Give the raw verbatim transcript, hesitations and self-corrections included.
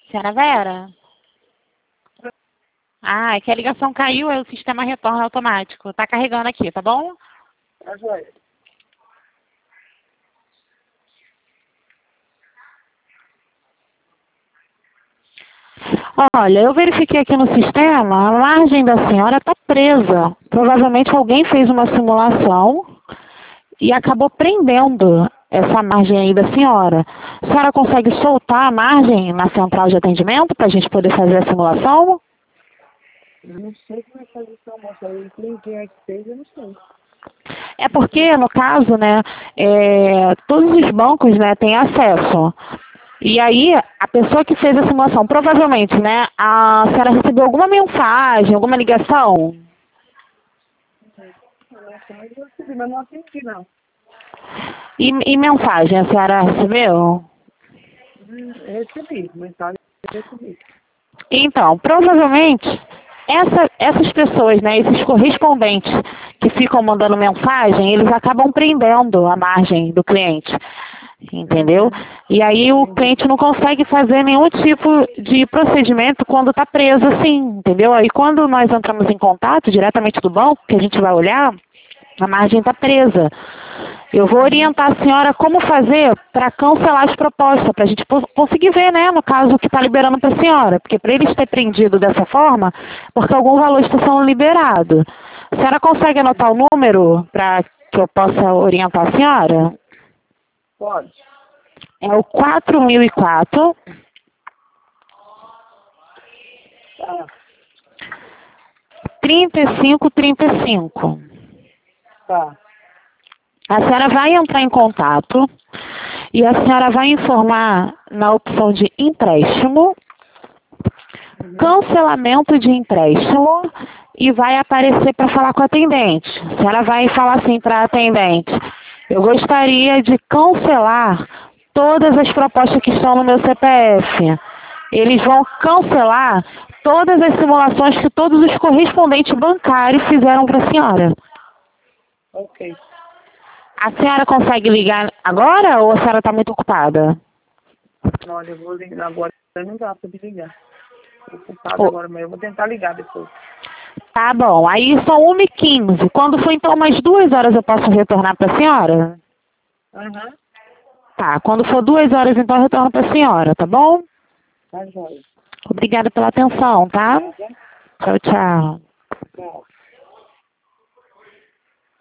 Senhora Vera? Ah, é que a ligação caiu, aí o sistema retorna automático. Tá carregando aqui, tá bom? Tá joia. Olha, eu verifiquei aqui no sistema, a margem da senhora está presa. Provavelmente alguém fez uma simulação e acabou prendendo essa margem aí da senhora. A senhora consegue soltar a margem na central de atendimento para a gente poder fazer a simulação? Eu não sei como é que faz isso, moça. Eu quem quem é que fez, eu não sei. É porque, no caso, né, é, todos os bancos, né, têm acesso. E aí, a pessoa que fez a simulação, provavelmente, né, a senhora recebeu alguma mensagem, alguma ligação? Mensagem eu recebi, mas não atendi, não. E, e mensagem, a senhora recebeu? Hum, Eu recebi, mensagem eu recebi. Então, provavelmente, essa, essas pessoas, né, esses correspondentes que ficam mandando mensagem, eles acabam prendendo a margem do cliente, entendeu? E aí o cliente não consegue fazer nenhum tipo de procedimento quando está preso assim, entendeu? Aí quando nós entramos em contato diretamente do banco, que a gente vai olhar, a margem está presa. Eu vou orientar a senhora como fazer para cancelar as propostas, para a gente conseguir ver, né, no caso, o que está liberando para a senhora. Porque para eles ter prendido dessa forma, porque algum valor está sendo liberado. A senhora consegue anotar o número para que eu possa orientar a senhora? Pode. É o quatro mil e quatro, Tá. trinta e cinco trinta e cinco. Tá. A senhora vai entrar em contato e a senhora vai informar na opção de empréstimo, cancelamento de empréstimo e vai aparecer para falar com a atendente. A senhora vai falar assim para a atendente: eu gostaria de cancelar todas as propostas que estão no meu C P F. Eles vão cancelar todas as simulações que todos os correspondentes bancários fizeram para a senhora. Ok. A senhora consegue ligar agora ou a senhora está muito ocupada? Olha, eu vou ligar agora. Não dá pra me ligar. Tô ocupado Oh, agora, mas eu vou tentar ligar depois. tá bom, aí são uma e quinze. Quando for então umas duas horas eu posso retornar para a senhora? Aham. Tá, quando for duas horas então eu retorno para a senhora, tá bom? Tá joia. Obrigada pela atenção, tá? Nada. Tchau, tchau. Tchau.